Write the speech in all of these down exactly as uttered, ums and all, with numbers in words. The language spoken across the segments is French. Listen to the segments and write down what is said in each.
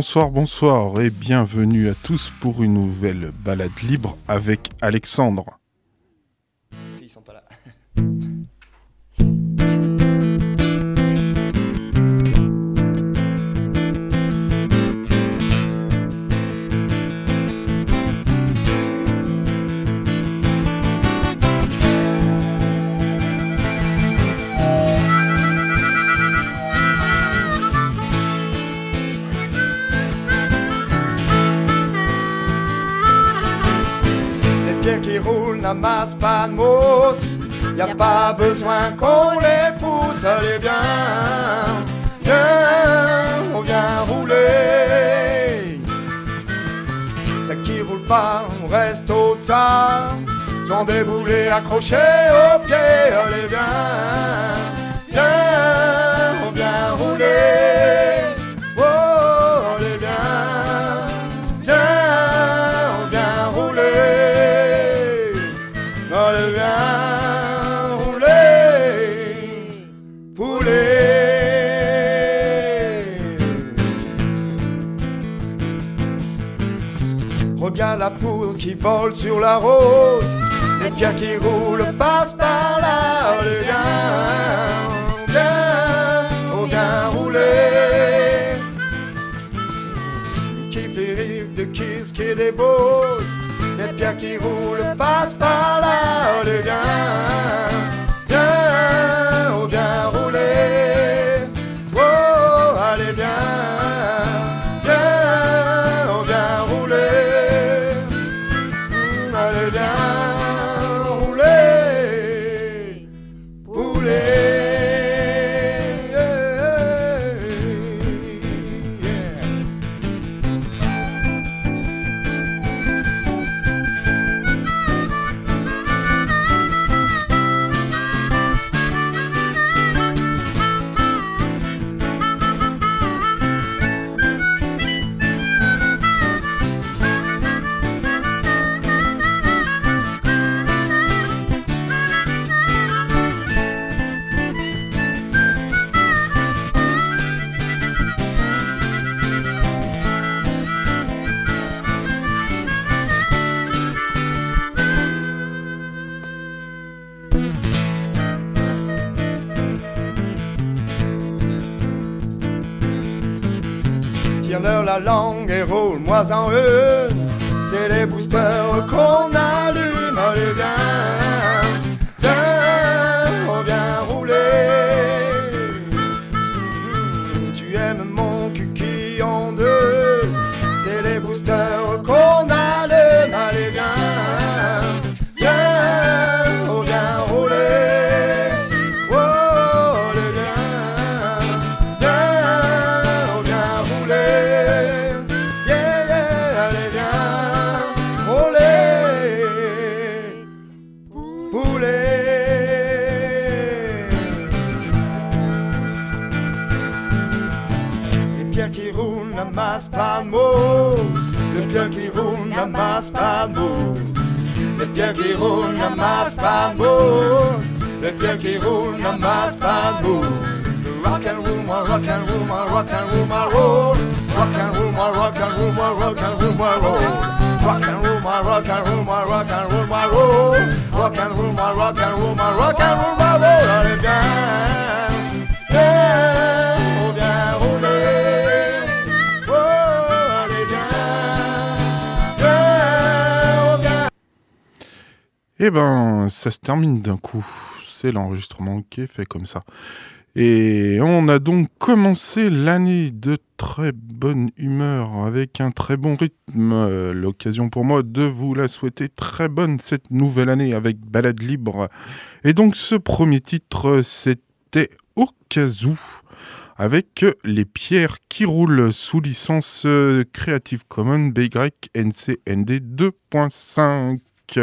bonsoir, bonsoir et bienvenue à tous pour une nouvelle balade libre avec Alexandre. Les filles sont pas là. Qui roule n'amasse pas de mousse, y a, y a pas besoin qu'on les pousse. Allez bien, viens, on vient rouler. Ceux qui roulent pas, on reste au tas. Ils ont des boulets accrochés aux pieds. Allez bien, viens, on vient rouler. Oh, allez bien, viens, on vient rouler. Allez bien rouler, poulet. Regarde la poudre qui vole sur la rose, les pierres qui roulent passent par là. Allez viens, viens, on vient rouler. Qui fait rire de qui ce qui est des beaux. Les pierres qui roulent passent par là. Allez viens, viens, on vient rouler. Oh, allez viens, viens, on vient rouler. Mmh, allez viens, rouler, poulet. Tire-leur la langue et roule-moi en eux. C'est les boosters qu'on allume. Allez viens, viens, on vient rouler. Mmh, tu aimes mon cuqui en deux. C'est les boosters qu'on allume. Allez viens, viens, on vient rouler. Oh, allez viens, viens, on vient rouler. N'amasse pas de mousse, les pierres qui roulent n'amassent pas de mousse. Les pierres qui roulent n'amassent pas de mousse, les pierres qui roulent n'amassent pas de mousse. Rock and roll, my rock and roll, my rock and roll, my roll. Rock and roll, my rock and roll, my rock and roll, my roll. Rock and roll, my rock and roll, my rock and roll, my roll. Rock and roll, my rock and roll, my rock and roll, my roll. Allez viens, viens, on vient rouler. Eh ben, ça se termine d'un coup. C'est l'enregistrement qui est fait comme ça. Et on a donc commencé l'année de très bonne humeur, avec un très bon rythme. Euh, l'occasion pour moi de vous la souhaiter très bonne cette nouvelle année avec Balade Libre. Et donc ce premier titre, c'était Au cas où, avec Les pierres qui roulent sous licence Creative Commons B Y N C N D deux point cinq.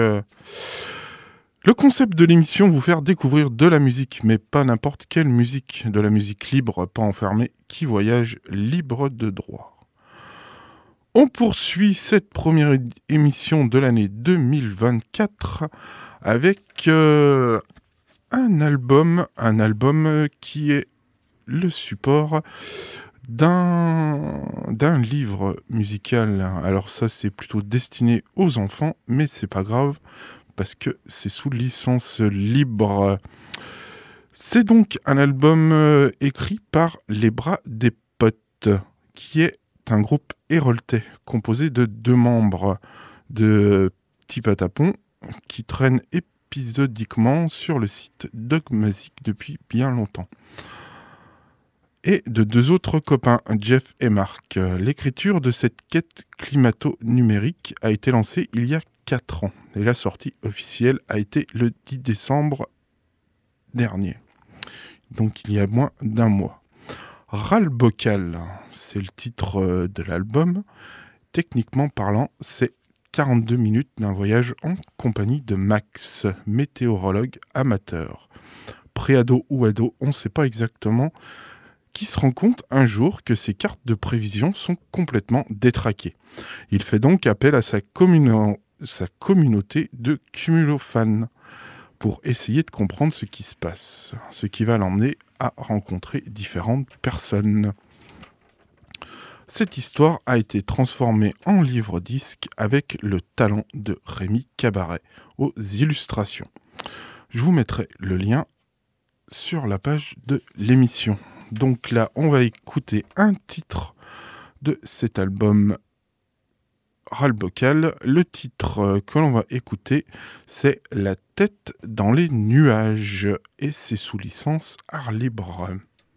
Le concept de l'émission, vous faire découvrir de la musique, mais pas n'importe quelle musique, de la musique libre, pas enfermée, qui voyage libre de droit. On poursuit cette première émission de l'année deux mille vingt-quatre avec euh, un album, un album qui est le support d'un, d'un livre musical. Alors ça, c'est plutôt destiné aux enfants, mais c'est pas grave, parce que c'est sous licence libre. C'est donc un album euh, écrit par Les Bras des Potes, qui est un groupe héroltais, composé de deux membres, de Petit Patapon, qui traîne épisodiquement sur le site Dogmazic depuis bien longtemps, et de deux autres copains, Jeff et Marc. L'écriture de cette quête climato-numérique a été lancée il y a quatre ans, et la sortie officielle a été le dix décembre dernier, donc il y a moins d'un mois. Ras-le-Bocal, c'est le titre de l'album. Techniquement parlant, c'est quarante-deux minutes d'un voyage en compagnie de Max, météorologue amateur. Pré-ado ou ado, on ne sait pas exactement, qui se rend compte un jour que ses cartes de prévision sont complètement détraquées. Il fait donc appel à sa, communo- sa communauté de cumulofans pour essayer de comprendre ce qui se passe, ce qui va l'emmener à rencontrer différentes personnes. Cette histoire a été transformée en livre-disque avec le talent de Rémi Cabaret aux illustrations. Je vous mettrai le lien sur la page de l'émission. Donc là, on va écouter un titre de cet album Ras-le-Bocal. Le titre que l'on va écouter, c'est La tête dans les nuages, et c'est sous licence art libre.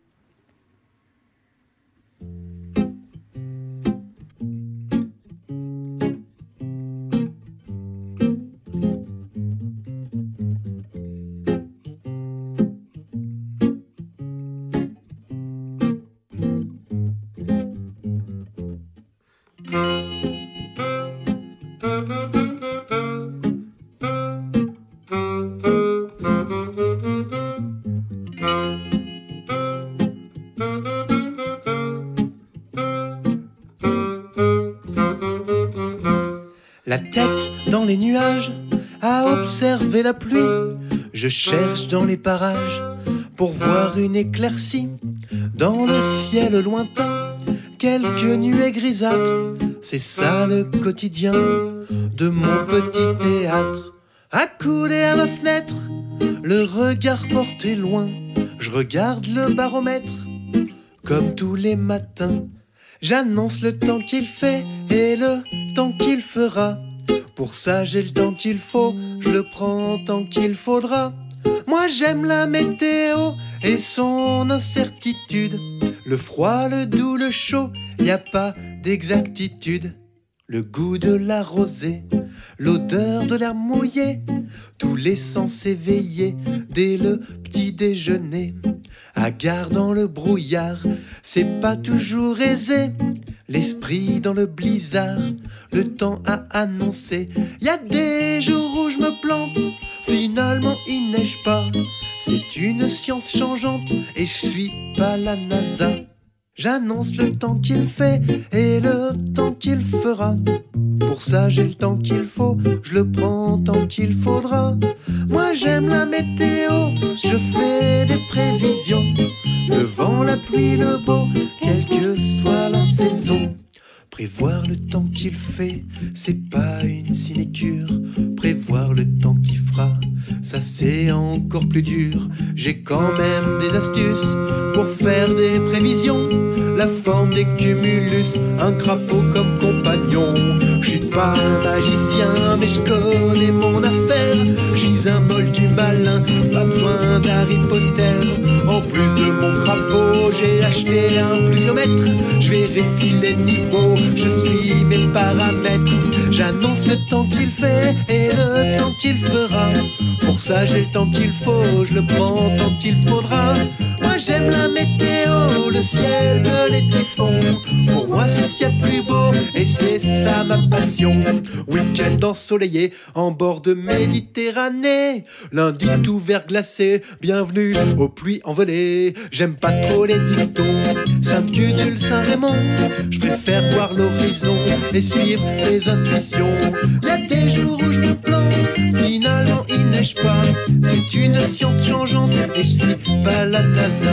La tête dans les nuages, à observer la pluie. Je cherche dans les parages pour voir une éclaircie. Dans le ciel lointain, quelques nuées grisâtres. C'est ça le quotidien de mon petit théâtre. Accoudé à ma fenêtre, le regard porté loin, je regarde le baromètre, comme tous les matins. J'annonce le temps qu'il fait et le temps qu'il fera. Pour ça j'ai le temps qu'il faut, je le prends tant qu'il faudra. Moi j'aime la météo et son incertitude. Le froid, le doux, le chaud, y a pas d'exactitude. Le goût de la rosée, l'odeur de l'air mouillé, tous les sens éveillés dès le petit déjeuner. Hagard dans le brouillard, c'est pas toujours aisé. L'esprit dans le blizzard, le temps a annoncé. Y a des jours où je me plante, finalement il neige pas. C'est une science changeante et je suis pas la NASA. J'annonce le temps qu'il fait et le temps qu'il fera. Pour ça j'ai le temps qu'il faut, je le prends tant qu'il faudra. Moi j'aime la météo, je fais des prévisions. Le vent, la pluie, le beau, quelle que soit la saison. Prévoir le temps qu'il fait, c'est pas une sinécure. Prévoir le temps qu'il fera, ça c'est encore plus dur. J'ai quand même des astuces pour faire des prévisions. La forme des cumulus, un crapaud comme compagnon. Je suis pas un magicien, mais je connais mon affaire. J'suis un moldu malin, pas besoin d'Harry Potter. En plus de mon crapaud, j'ai acheté un pluviomètre. Je vérifie les niveaux, je suis mes paramètres. J'annonce le temps qu'il fait et le temps qu'il fera. Pour ça j'ai le temps qu'il faut, je le prends tant qu'il faudra. Moi j'aime la météo, le ciel de les typhons. Pour moi c'est ce qu'il y a de plus beau et c'est ça ma passion. Week-end ensoleillé en bord de Méditerranée. Lundi tout verglacé, bienvenue aux pluies envolées. J'aime pas trop les dictons, Sainte-Gudule, Saint-Raymond. Je préfère voir l'horizon et suivre les intuitions. Y a des jours où je me plante, finalement il neige pas. C'est une science changeante et je suis pas la NASA.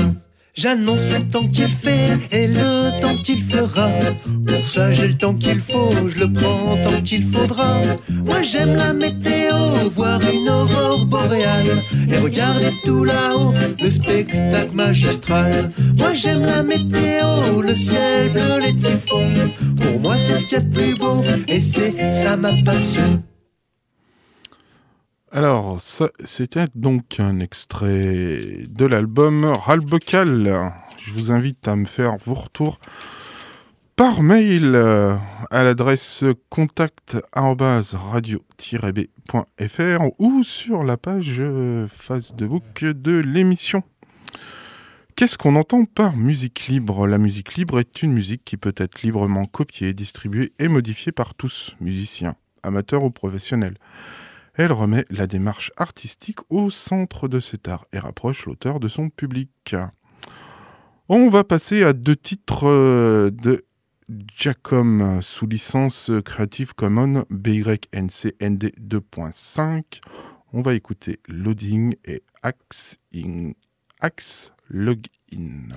J'annonce le temps qu'il fait et le temps qu'il fera. Pour ça j'ai le temps qu'il faut, je le prends tant qu'il faudra. Moi j'aime la météo, voir une aurore boréale et regarder tout là-haut, le spectacle magistral. Moi j'aime la météo, le ciel bleu, les typhons. Pour moi c'est ce qu'il y a de plus beau et c'est ça ma passion. Alors, ça, c'était donc un extrait de l'album Ralbocal. Je vous invite à me faire vos retours par mail euh, à l'adresse contact arobase radio tiret b point f r ou sur la page euh, Facebook de l'émission. Qu'est-ce qu'on entend par musique libre ? La musique libre est une musique qui peut être librement copiée, distribuée et modifiée par tous, musiciens, amateurs ou professionnels. Elle remet la démarche artistique au centre de cet art et rapproche l'auteur de son public. On va passer à deux titres de Giacom sous licence Creative Commons B Y N C N D deux point cinq. On va écouter Loading et Axe, in, Axe Login.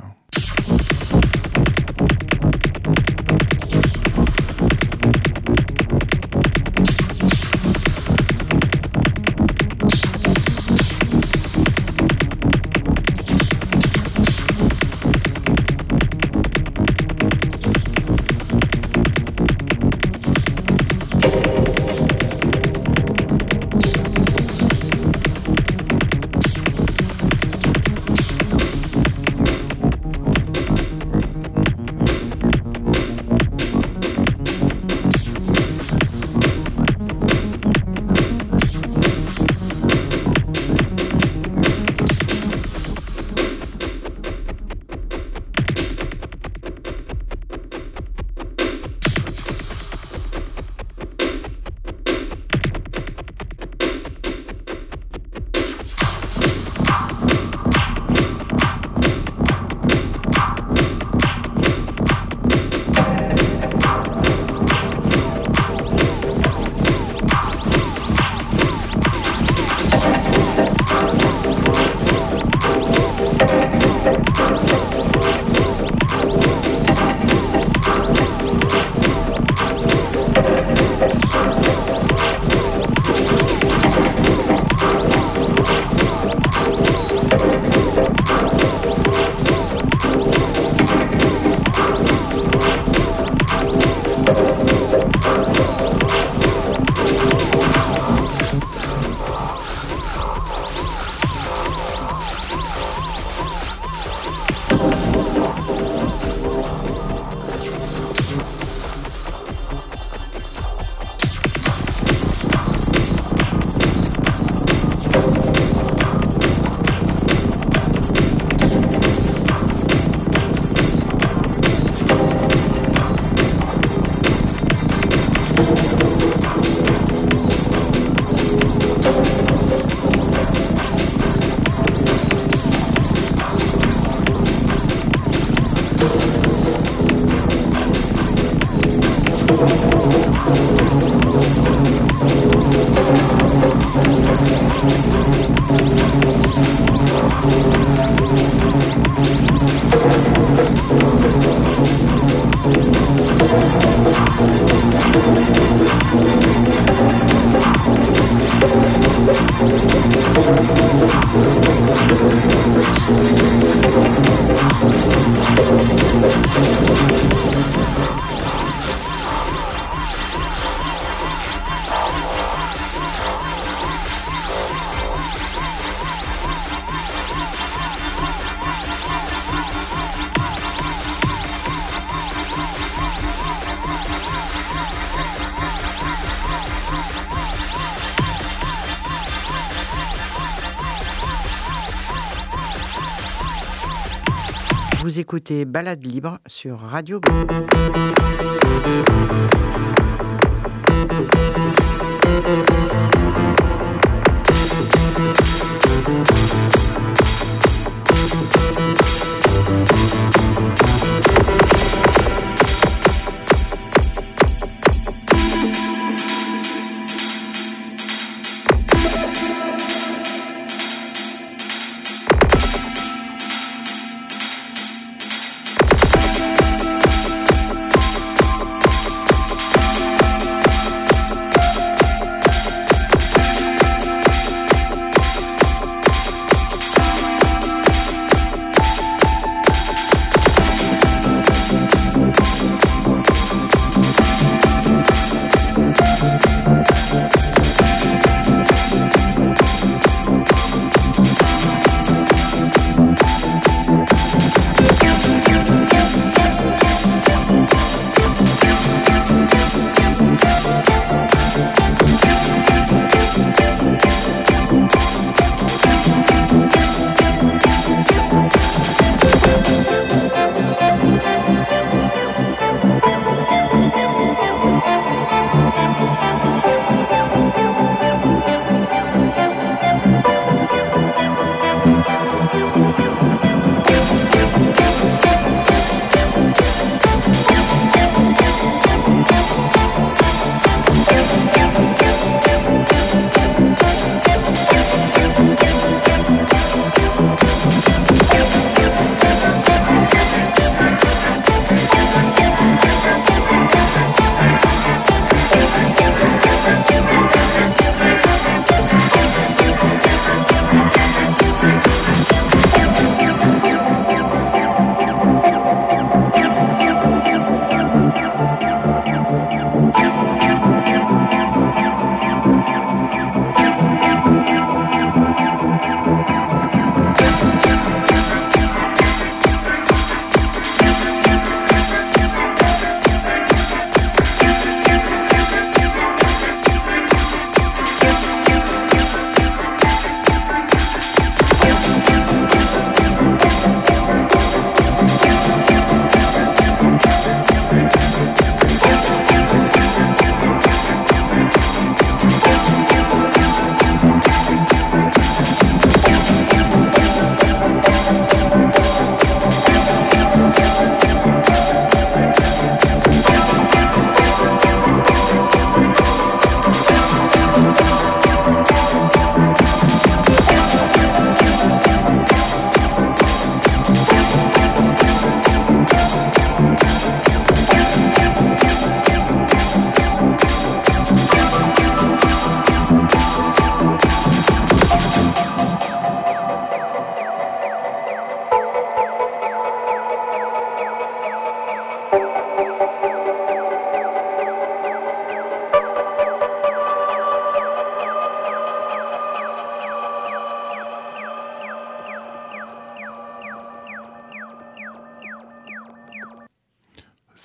Vous écoutez Balade Libre sur Radio B.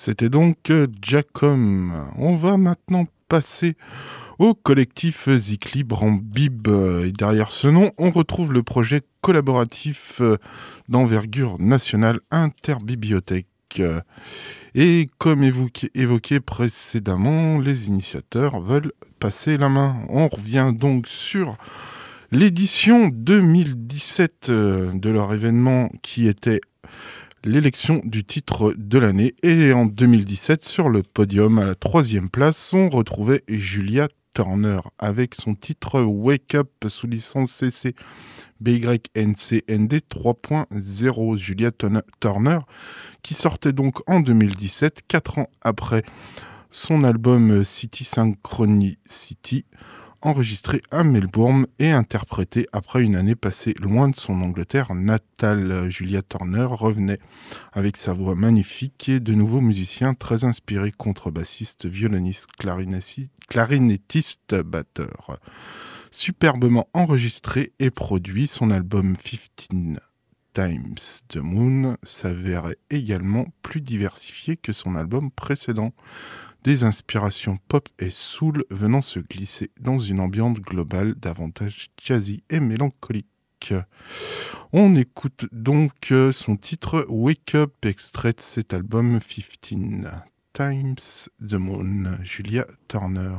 C'était donc Jacom. On va maintenant passer au collectif Zik Libre en Bib. Et derrière ce nom, on retrouve le projet collaboratif d'envergure nationale Interbibliothèque. Et comme évoqué, évoqué précédemment, les initiateurs veulent passer la main. On revient donc sur l'édition deux mille dix-sept de leur événement qui était l'élection du titre de l'année. Et en deux mille dix-sept, sur le podium, à la troisième place, on retrouvait Julia Turner avec son titre Wake Up sous licence C C B Y N C N D trois point zéro. Julia Turner qui sortait donc en deux mille dix-sept, quatre ans après son album City Synchronicity, enregistré à Melbourne et interprété après une année passée loin de son Angleterre natale. Julia Turner revenait avec sa voix magnifique et de nouveaux musiciens très inspirés, contrebassiste, violoniste, clarinettiste, batteur. Superbement enregistré et produit, son album Fifteen Times the Moon s'avérait également plus diversifié que son album précédent. Des inspirations pop et soul venant se glisser dans une ambiance globale davantage jazzy et mélancolique. On écoute donc son titre Wake Up, extrait de cet album Fifteen Times the Moon, Julia Turner.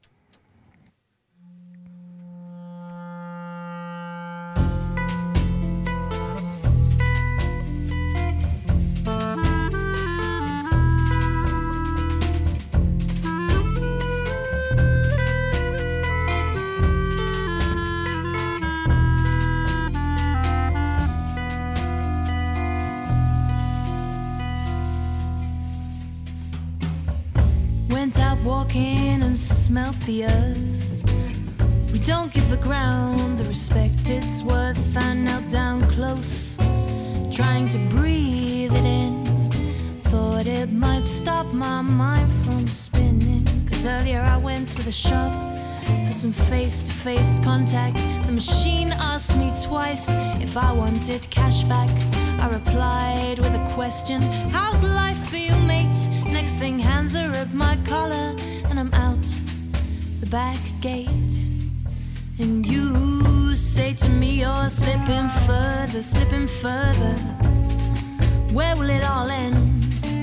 Walking and smelt the earth. We don't give the ground the respect it's worth. I knelt down close, trying to breathe it in. Thought it might stop my mind from spinning. Cause earlier I went to the shop for some face-to-face contact. The machine asked me twice if I wanted cash back. I replied with a question, how's life for you, mate? Next thing, hands are at my collar and I'm out the back gate. And you say to me, you're slipping further, slipping further. Where will it all end?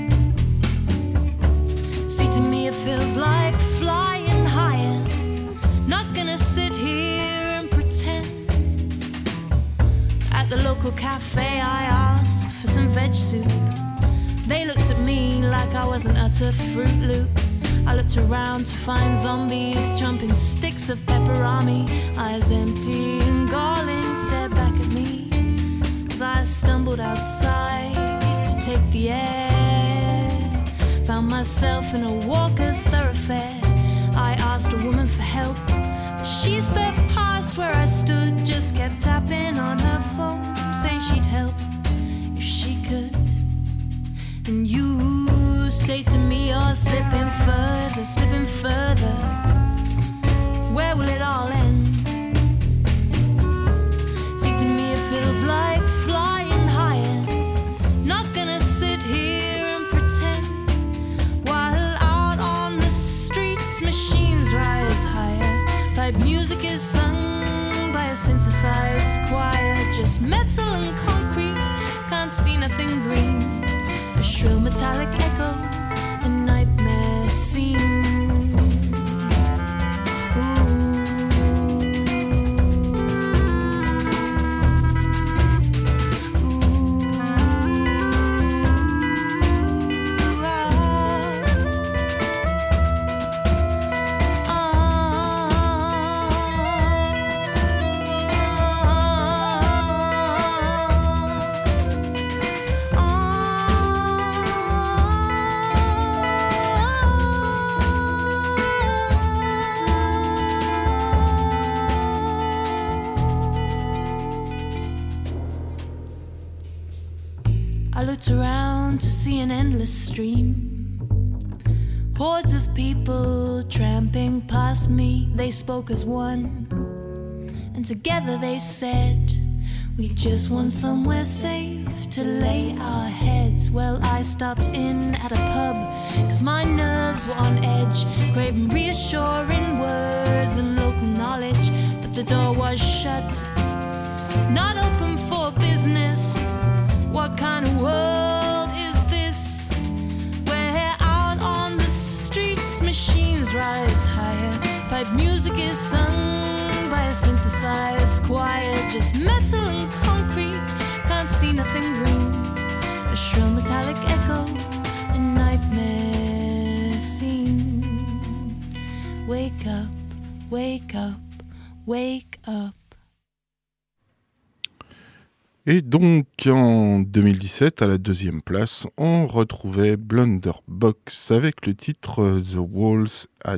See, to me it feels like flying higher. Not gonna sit here and pretend. At the local cafe I asked for some veg soup. They looked at me like I was an utter Fruit Loop. I looked around to find zombies chomping sticks of pepperami. Eyes empty and galling stared back at me as I stumbled outside to take the air. Found myself in a walker's thoroughfare. I asked a woman for help, but she sped past where I stood. Just kept tapping on her phone, saying she'd help if she could. And you say to me, you're slipping further, slipping further. Where will it all end? See, to me it feels like flying higher. Not gonna sit here and pretend. While out on the streets, machines rise higher. Pipe music is sung by a synthesized choir. Just metal and concrete, can't see nothing green. A shrill metallic echo, a nightmare scene. Around to see an endless stream. Hordes of people tramping past me. They spoke as one, and together they said, We just want somewhere safe to lay our heads. Well, I stopped in at a pub, cause my nerves were on edge, craving reassuring words and local knowledge. But the door was shut, not open for business. What kind of world is this? Where out on the streets machines rise higher, pipe music is sung by a synthesized choir. Just metal and concrete, can't see nothing green. A shrill metallic echo, a nightmare scene. Wake up, wake up, wake up. Et donc en deux mille dix-sept, à la deuxième place, on retrouvait Blunderbox avec le titre The Walls at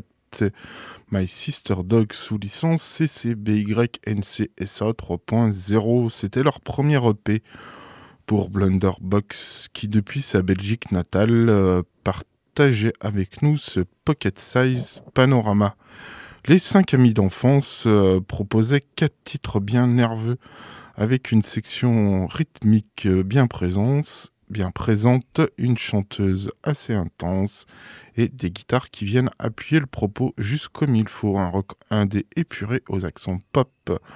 My Sister Dog sous licence C C B Y N C S A trois point zéro. C'était leur premier E P pour Blunderbox qui depuis sa Belgique natale euh, partageait avec nous ce Pocket Size Panorama. Les cinq amis d'enfance euh, proposaient quatre titres bien nerveux avec une section rythmique bien présente, bien présente, une chanteuse assez intense et des guitares qui viennent appuyer le propos juste comme il faut. Un rock indé épuré aux accents pop,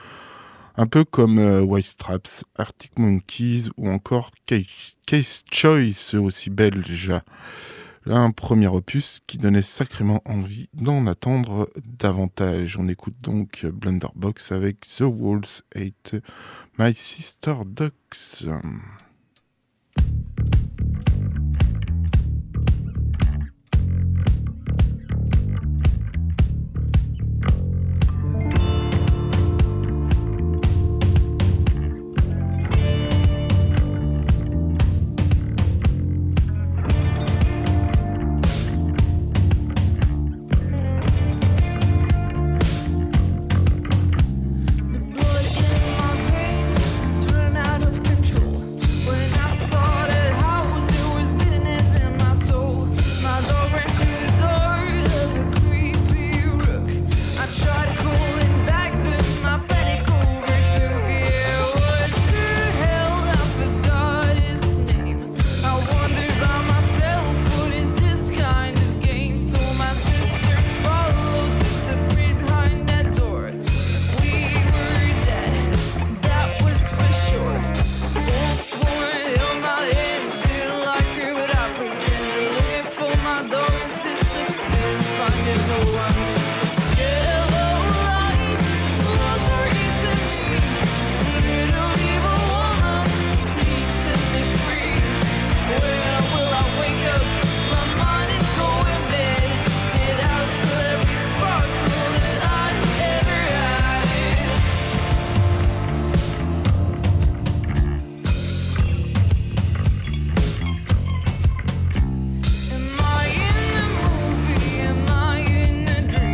un peu comme euh, White Straps, Arctic Monkeys ou encore Case Choice, aussi belge. Là, un premier opus qui donnait sacrément envie d'en attendre davantage. On écoute donc Blunderbox avec The Walls Ate My Sister Ducks. Am I in a movie? Am I in a dream?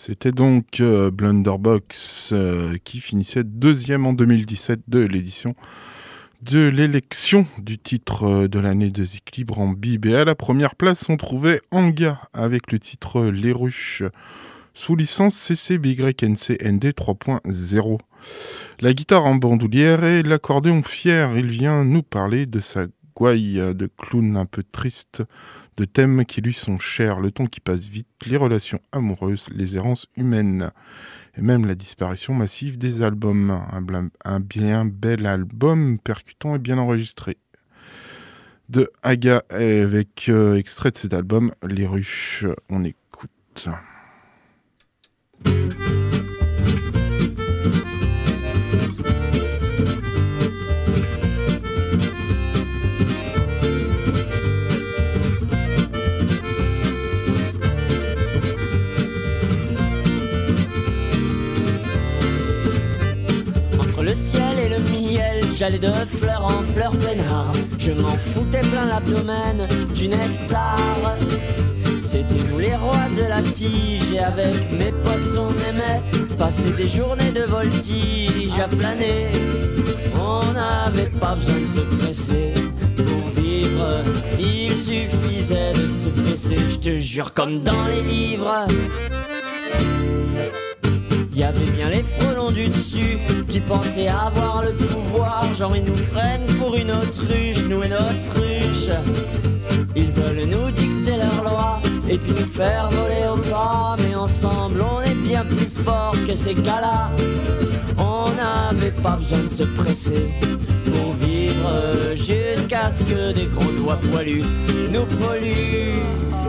C'était donc euh, Blunderbox euh, qui finissait deuxième en deux mille dix-sept de l'édition de l'élection du titre euh, de l'année de Zik Libre en Bib. Et à la première place, on trouvait Anga avec le titre euh, Les Ruches sous licence C C B Y N C N D trois point zéro. La guitare en bandoulière et l'accordéon fier, il vient nous parler de sa gouaille de clown un peu triste, de thèmes qui lui sont chers, le temps qui passe vite, les relations amoureuses, les errances humaines, et même la disparition massive des albums. Un, bla- un bien bel album, percutant et bien enregistré. De Aga, avec euh, extrait de cet album, Les Ruches, on écoute. Le ciel et le miel, j'allais de fleur en fleur peinard. Je m'en foutais plein l'abdomen du nectar. C'était nous les rois de la tige. Et avec mes potes on aimait passer des journées de voltige à flâner. On n'avait pas besoin de se presser pour vivre, il suffisait de se baisser. Je te jure, comme dans les livres. Il y avait bien les frelons du dessus qui pensaient avoir le pouvoir. Genre ils nous prennent pour une autruche, nous et notre ruche. Ils veulent nous dicter leurs lois et puis nous faire voler au pas. Mais ensemble on est bien plus fort que ces gars-là. On n'avait pas besoin de se presser pour vivre jusqu'à ce que des gros doigts poilus nous polluent.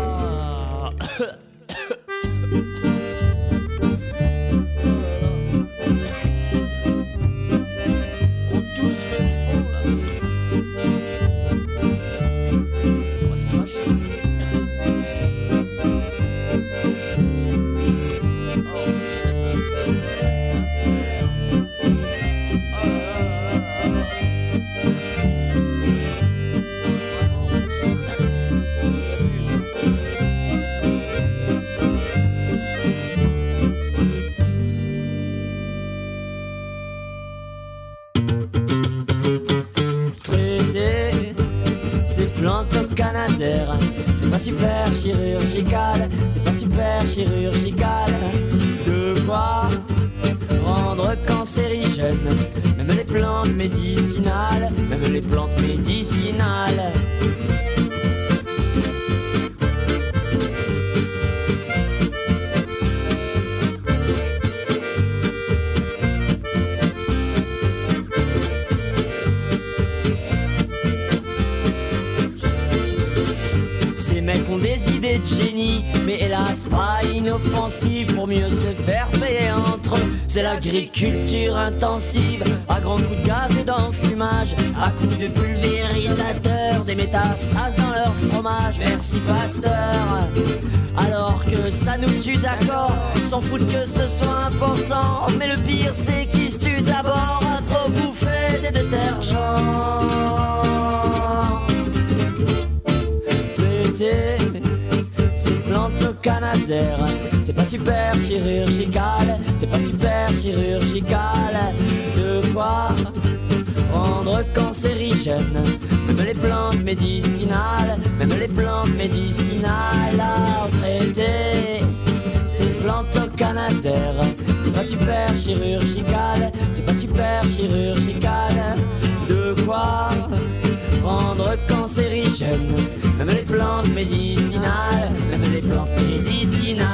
C'est pas super chirurgical, c'est pas super chirurgical. De quoi rendre cancérigène même les plantes médicinales, même les plantes médicinales. Ont des idées de génie, mais hélas pas inoffensives pour mieux se faire payer entre eux. C'est l'agriculture intensive, à grands coups de gaz et d'enfumage, à coups de pulvérisateur, des métastases dans leur fromage. Merci Pasteur. Alors que ça nous tue d'accord, s'en foutent que ce soit important. Mais le pire c'est qu'ils se tuent d'abord à trop bouffer des détergents. Ces plantes canadaires, c'est pas super chirurgical, c'est pas super chirurgical. De quoi rendre cancérigène même les plantes médicinales, même les plantes médicinales à traiter. Ces plantes canadaires, c'est pas super chirurgical, c'est pas super chirurgical. De quoi rendre cancérigène même les plantes médicinales, même les plantes médicinales.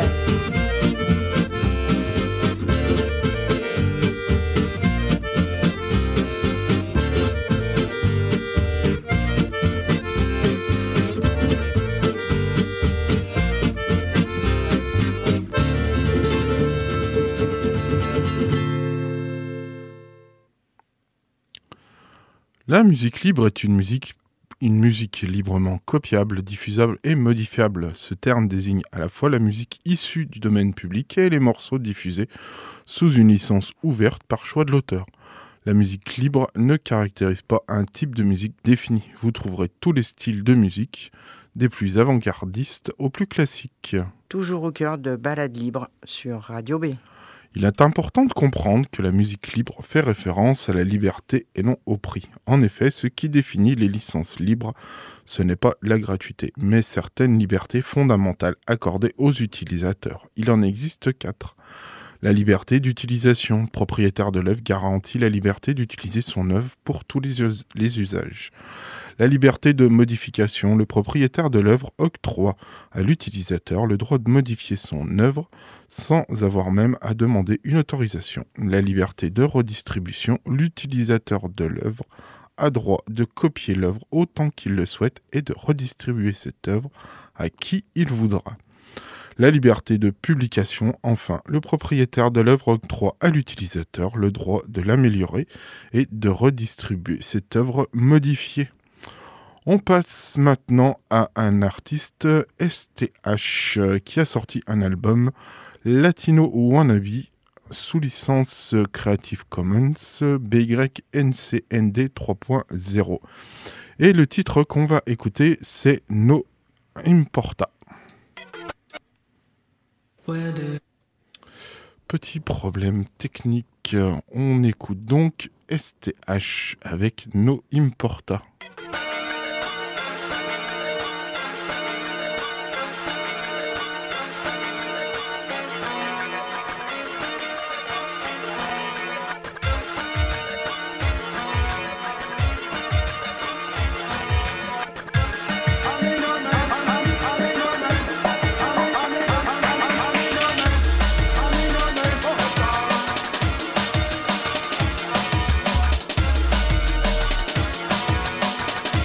La musique libre est une musique, une musique librement copiable, diffusable et modifiable. Ce terme désigne à la fois la musique issue du domaine public et les morceaux diffusés sous une licence ouverte par choix de l'auteur. La musique libre ne caractérise pas un type de musique défini. Vous trouverez tous les styles de musique des plus avant-gardistes aux plus classiques. Toujours au cœur de Balade libre sur Radio B. Il est important de comprendre que la musique libre fait référence à la liberté et non au prix. En effet, ce qui définit les licences libres, ce n'est pas la gratuité, mais certaines libertés fondamentales accordées aux utilisateurs. Il en existe quatre. La liberté d'utilisation. Le propriétaire de l'œuvre garantit la liberté d'utiliser son œuvre pour tous les, us- les usages. La liberté de modification. Le propriétaire de l'œuvre octroie à l'utilisateur le droit de modifier son œuvre sans avoir même à demander une autorisation. La liberté de redistribution. L'utilisateur de l'œuvre a droit de copier l'œuvre autant qu'il le souhaite et de redistribuer cette œuvre à qui il voudra. La liberté de publication, enfin, le propriétaire de l'œuvre octroie à l'utilisateur le droit de l'améliorer et de redistribuer cette œuvre modifiée. On passe maintenant à un artiste S T H qui a sorti un album Latino Wannabe sous licence Creative Commons B Y N C N D trois point zéro. Et le titre qu'on va écouter, c'est No Importa. Petit problème technique, on écoute donc S T H avec No Importa. No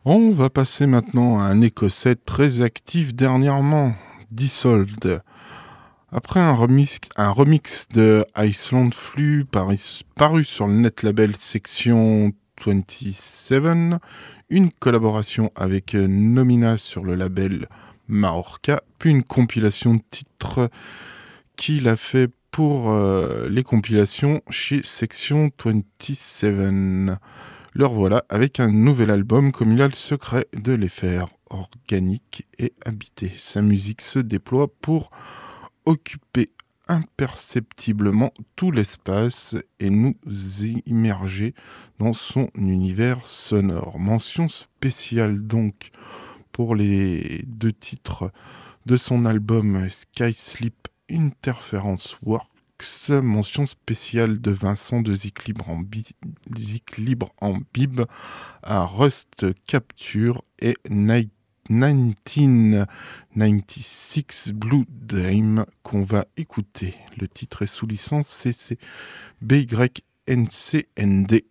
On va passer maintenant à un écossais très actif dernièrement, Dissolved. Après un remix, un remix de Iceland Flu paru, paru sur le net label Section vingt-sept, une collaboration avec Nomina sur le label Mahorca, puis une compilation de titres qu'il a fait pour euh, les compilations chez Section vingt-sept. Leur voilà avec un nouvel album comme il a le secret de les faire organiques et habités. Sa musique se déploie pour occuper imperceptiblement tout l'espace et nous immerger dans son univers sonore. Mention spéciale donc pour les deux titres de son album Sky Sleep Interference Works. Mention spéciale de Vincent de Zik Libre en, Bi- Zik Libre en Bib à Rust Capture et Night dix-neuf quatre-vingt-seize Blue Dame qu'on va écouter. Le titre est sous licence C C B Y N C N D.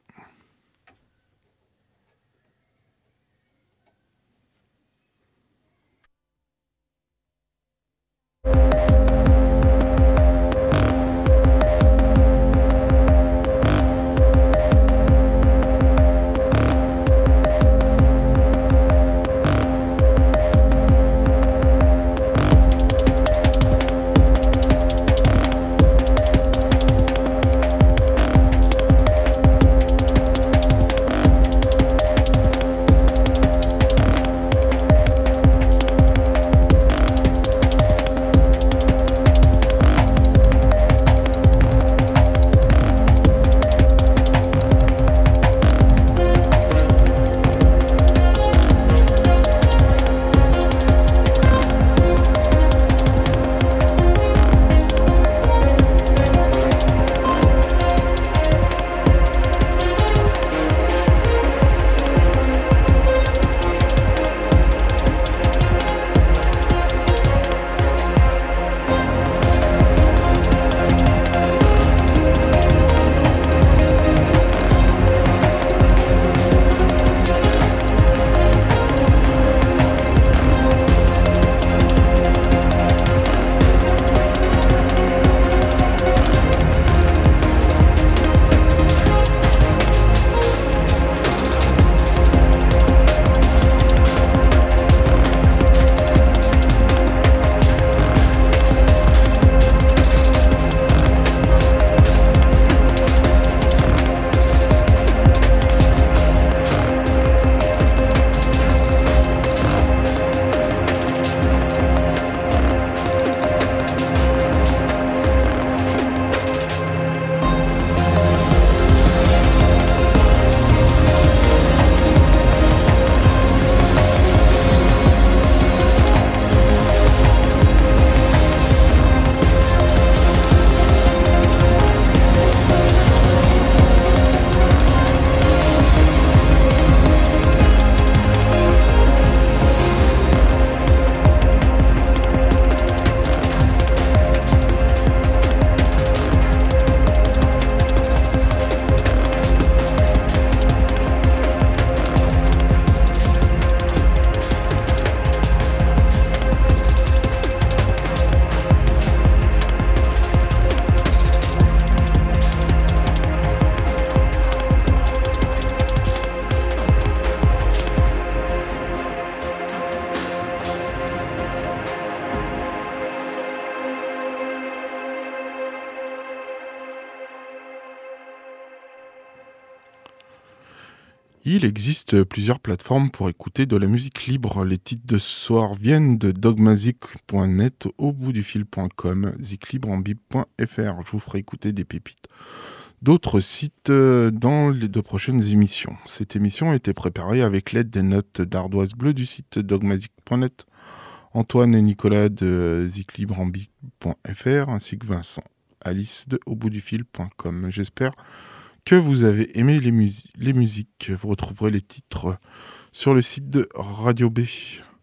Il existe plusieurs plateformes pour écouter de la musique libre. Les titres de ce soir viennent de dogmazik point net, au bout du fil point com, ziklibreenbib point f r. Je vous ferai écouter des pépites d'autres sites dans les deux prochaines émissions. Cette émission a été préparée avec l'aide des notes d'Ardoise Bleu du site dogmazik point net, Antoine et Nicolas de ziklibreenbib point f r, ainsi que Vincent, Alice de au bout du fil point com. J'espère que vous avez aimé les, mus- les musiques. Vous retrouverez les titres sur le site de Radio B.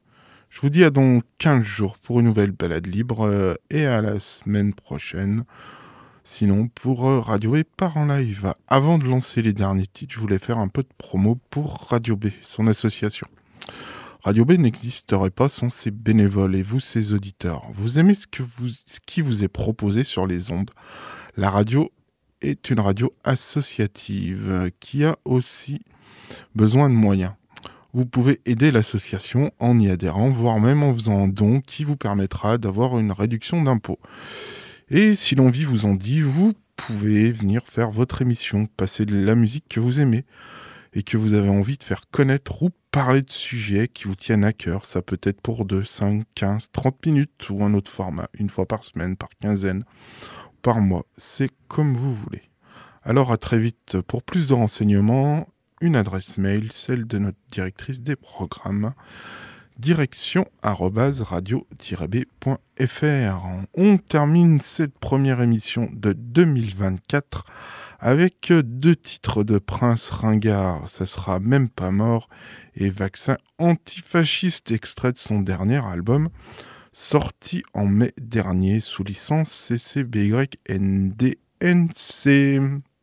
Je vous dis à dans quinze jours pour une nouvelle balade libre euh, et à la semaine prochaine. Sinon, pour Radio B part en live. Avant de lancer les derniers titres, je voulais faire un peu de promo pour Radio B, son association. Radio B n'existerait pas sans ses bénévoles et vous, ses auditeurs. Vous aimez ce, que vous, ce qui vous est proposé sur les ondes. La radio est une radio associative qui a aussi besoin de moyens. Vous pouvez aider l'association en y adhérant, voire même en faisant un don qui vous permettra d'avoir une réduction d'impôts. Et si l'envie vous en dit, vous pouvez venir faire votre émission, passer de la musique que vous aimez et que vous avez envie de faire connaître ou parler de sujets qui vous tiennent à cœur. Ça peut être pour deux, cinq, quinze, trente minutes ou un autre format, une fois par semaine, par quinzaine, par mois. C'est comme vous voulez. Alors à très vite pour plus de renseignements. Une adresse mail, celle de notre directrice des programmes, direction arobase radio tiret b point f r. On termine cette première émission de deux mille vingt-quatre avec deux titres de Prince Ringard. Ça sera Même pas mort et Vaccin antifasciste, extrait de son dernier album, sorti en mai dernier sous licence C C B Y N D N C.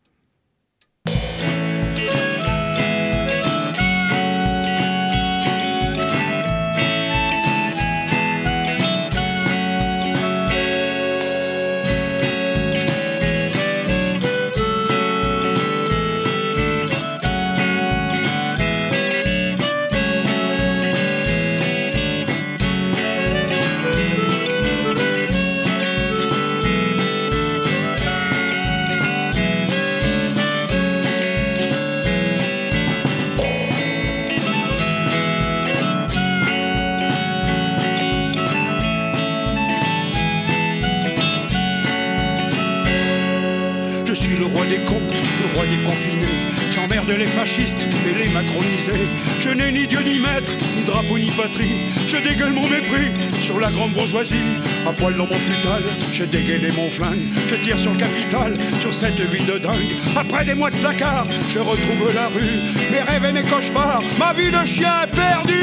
Des cons, le roi des confinés. J'emmerde les fascistes et les macronisés. Je n'ai ni Dieu ni maître, ni drapeau ni patrie. Je dégueule mon mépris sur la grande bourgeoisie. À poil dans mon futal, j'ai dégainé mon flingue. Je tire sur le capital, sur cette vie de dingue. Après des mois de placard, je retrouve la rue. Mes rêves et mes cauchemars, ma vie de chien perdu.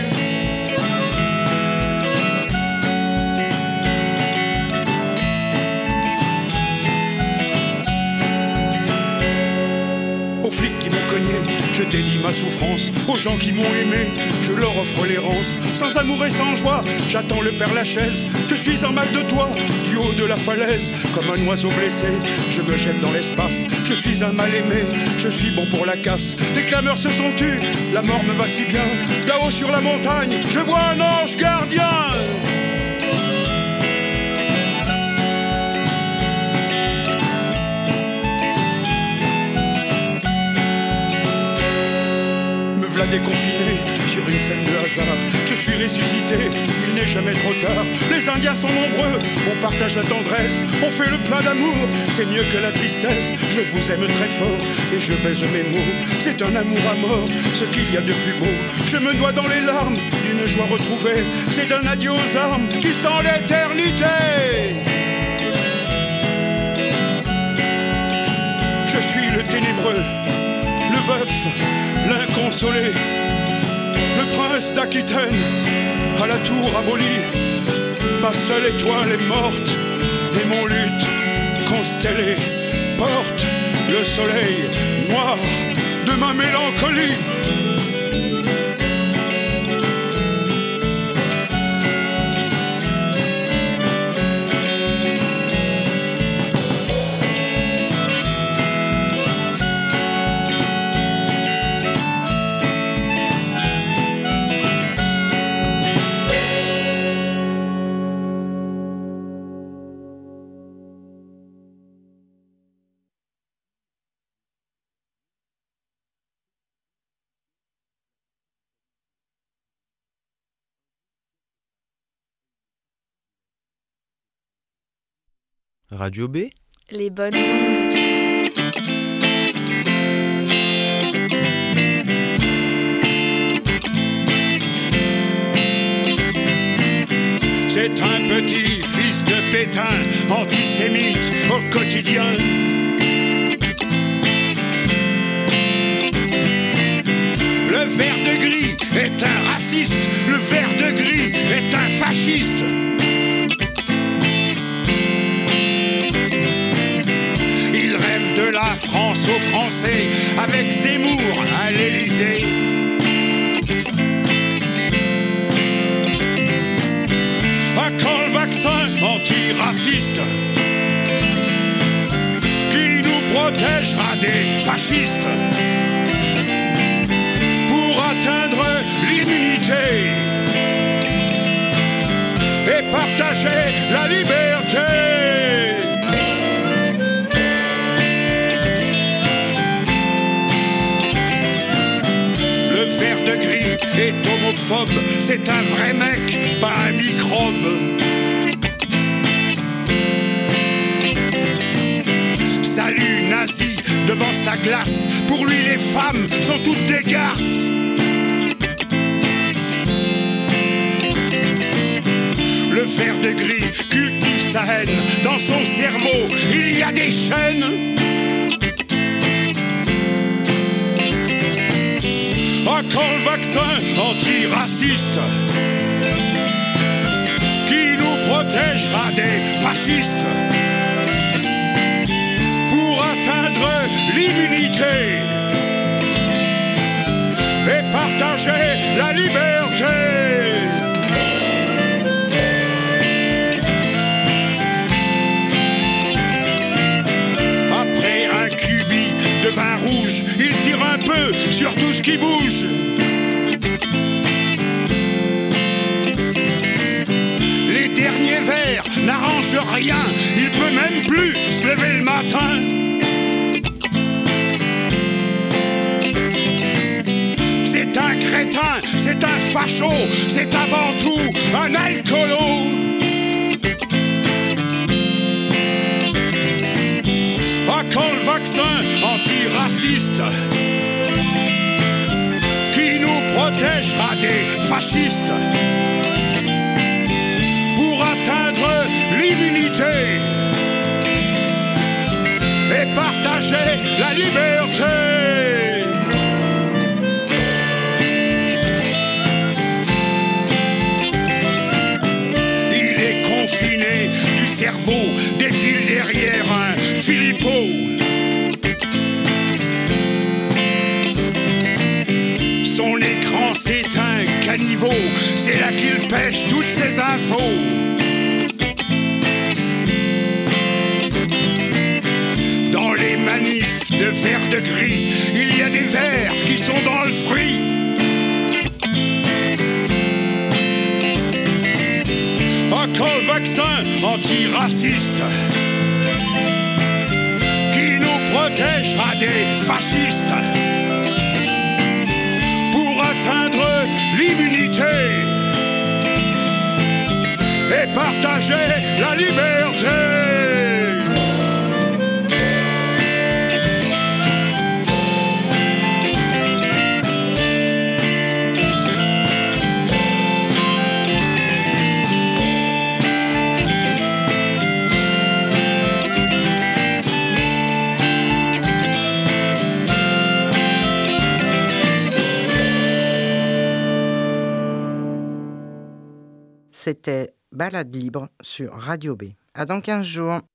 Aux flics qui m'ont cogné, je dédie ma souffrance. Aux gens qui m'ont aimé, je leur offre l'errance. Sans amour et sans joie, j'attends le Père Lachaise. Je suis un mal de toi, du haut de la falaise. Comme un oiseau blessé, je me jette dans l'espace. Je suis un mal aimé, je suis bon pour la casse. Les clameurs se sont tus, la mort me va si bien. Là-haut sur la montagne, je vois un ange gardien. Déconfiné sur une scène de hasard, je suis ressuscité, il n'est jamais trop tard. Les Indiens sont nombreux, on partage la tendresse, on fait le plein d'amour, c'est mieux que la tristesse. Je vous aime très fort et je baise mes mots, c'est un amour à mort, ce qu'il y a de plus beau. Je me noie dans les larmes d'une joie retrouvée, c'est un adieu aux armes qui sent l'éternité. Je suis le ténébreux, le veuf, l'inconsolé, le prince d'Aquitaine, à la tour abolie. Ma seule étoile est morte, et mon luth constellé porte le soleil noir de ma mélancolie. Radio B, les bonnes ondes. C'est un petit fils de Pétain, antisémite au quotidien. Le vert de gris est un raciste, le vert de gris est un fasciste. pense aux Français avec Zemmour à l'Élysée. À quand le vaccin antiraciste qui nous protégera des fascistes pour atteindre l'immunité et partager la liberté. Le vert de gris est homophobe, c'est un vrai mec, pas un microbe. Salut nazi devant sa glace, pour lui les femmes sont toutes des garces. Le vert de gris cultive sa haine, dans son cerveau il y a des chaînes. À quand le vaccin antiraciste qui nous protégera des fascistes pour atteindre l'immunité et partager la liberté? Après un cubi de vin rouge, il tire un peu sur tout ce qui bouge. Les derniers verres n'arrangent rien, il peut même plus se lever le matin. C'est un crétin, c'est un facho, c'est avant tout un alcoolo. À quand le vaccin antiraciste qui nous protégera des fascistes pour atteindre l'immunité et partager la liberté? Il est confiné du cerveau, défile derrière un Philippot. Son écran c'est un caniveau, c'est là qu'il pêche toutes ses infos. Dans les manifs de vert de gris, il y a des vers qui sont dans le fruit. À quand le vaccin antiraciste qui nous protégera des fascistes pour atteindre l'immunité et partager la liberté? C'était Balade libre sur Radio B. À dans quinze jours.